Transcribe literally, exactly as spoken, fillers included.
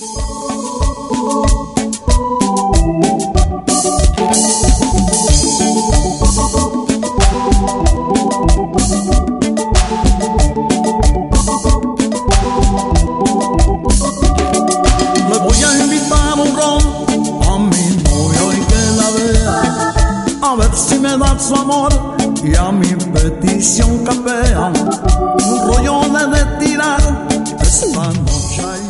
Si me da su amor y a mi petición capea, un rollo de, de tirar esta noche.